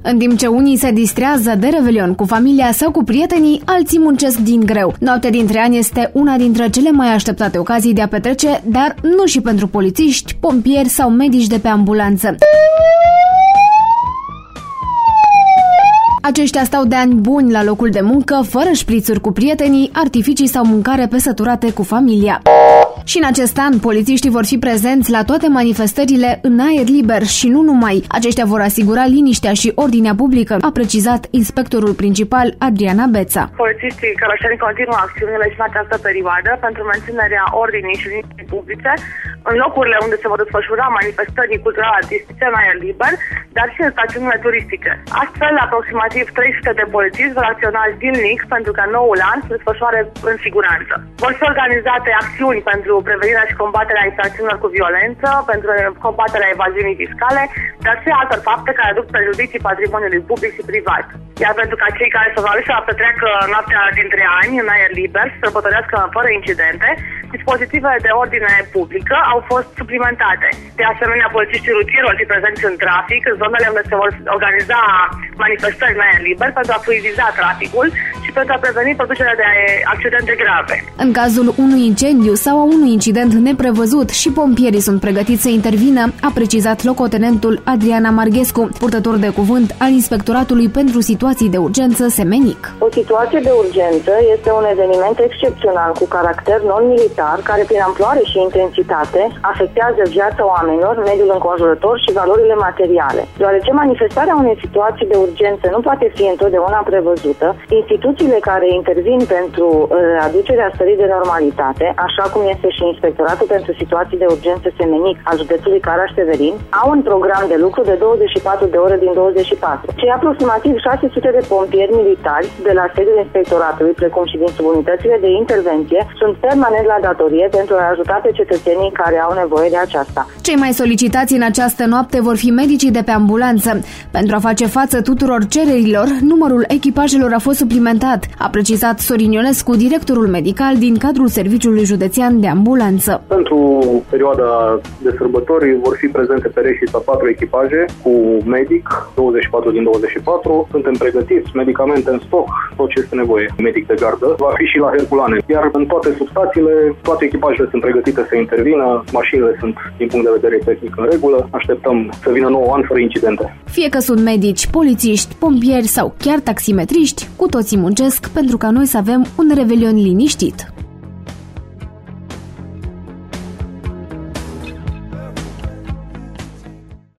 În timp ce unii se distrează de Revelion cu familia sau cu prietenii, alții muncesc din greu. Noaptea dintre ani este una dintre cele mai așteptate ocazii de a petrece, dar nu și pentru polițiști, pompieri sau medici de pe ambulanță. Aceștia stau de ani buni la locul de muncă, fără șprițuri cu prietenii, artificii sau mâncare pesăturate cu familia. Și în acest an, polițiștii vor fi prezenți la toate manifestările în aer liber și nu numai. Aceștia vor asigura liniștea și ordinea publică, a precizat inspectorul principal Adriana Beța. Polițiștii călășeni continuă acțiunile și în această perioadă pentru menținerea ordinii și liniștii publice în locurile unde se vor desfășura manifestări culturale artistice în aer liber, dar și în stațiunile turistice. Astfel, aproximativ 300 de polițiști vor acționa zilnic pentru ca noul an să se desfășoare în siguranță. Vor fi organizate acțiuni pentru prevenirea și combaterea infracțiunilor cu violență, pentru combaterea evaziunii fiscale, dar și alte fapte care aduc prejudicii patrimoniului public și privat. Iar pentru ca cei care se vor alege să petreacă noaptea dintre ani în aer liber să sărbătorească fără incidente, dispozitivele de ordine publică au fost suplimentate. De asemenea, polițiștii rutieri vor fi prezenți în trafic, în zonele unde se vor organiza manifestări în aer liber pentru a fluidiza traficul și pentru a preveni producerea de accidente grave. În cazul unui incendiu sau a unui incident neprevăzut, și pompierii sunt pregătiți să intervină, a precizat locotenentul Adriana Marghescu, purtător de cuvânt al Inspectoratului pentru Situații de Urgență Semenic. O situație de urgență este un eveniment excepțional cu caracter non-militar, care prin amploare și intensitate afectează viața oamenilor, mediul înconjurător și valorile materiale. Deoarece manifestarea unei situații de urgență nu poate fi întotdeauna prevăzută, instituțiile care intervin pentru aducerea stării de normalitate, așa cum este și Inspectoratul pentru Situații de Urgență Semenic al județului Caraș-Severin, au un program de lucru de 24 de ore din 24. Cei aproximativ 600 de pompieri militari de la sediul Inspectoratului, precum și din subunitățile de intervenție, sunt permanent la datorie pentru a ajuta pe cetățenii care au nevoie de aceasta. Cei mai solicitați în această noapte vor fi medicii de pe ambulanță. Pentru a face față tuturor cererilor, numărul echipajelor a fost suplimentat, a precizat Sorin Ionescu, directorul medical din cadrul Serviciului Județean de Ambulanță. Pentru perioada de sărbători vor fi prezente pe reșița 4 echipaje cu medic, 24 din 24. Suntem pregătiți, medicamente în stoc, tot ce este nevoie, medic de gardă. Va fi și la Herculane. Iar în toate substațiile, toate echipajele sunt pregătite să intervină, mașinile sunt din punct de vedere tehnic în regulă. Așteptăm să vină nou an fără incidente. Fie că sunt medici, polițiști, pompieri sau chiar taximetriști, cu toții muncesc pentru ca noi să avem un revelion liniștit.